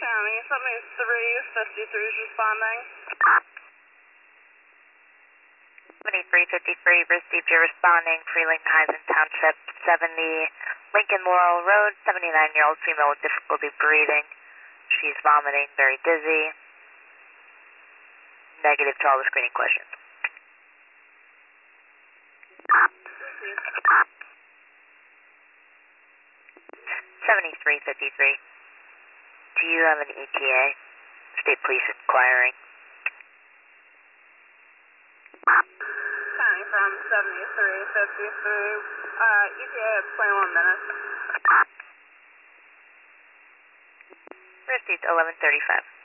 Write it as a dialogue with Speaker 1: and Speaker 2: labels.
Speaker 1: County, 7353 is responding.
Speaker 2: 7353, received your responding, Freeling Heisen Township, 70 Lincoln Laurel Road, 79-year-old female with difficulty breathing. She's vomiting, very dizzy. Negative to all the screening questions. 7353. Do you have an ETA? State Police inquiring.
Speaker 1: County from 7353. ETA of 21 minutes.
Speaker 2: Received 1135.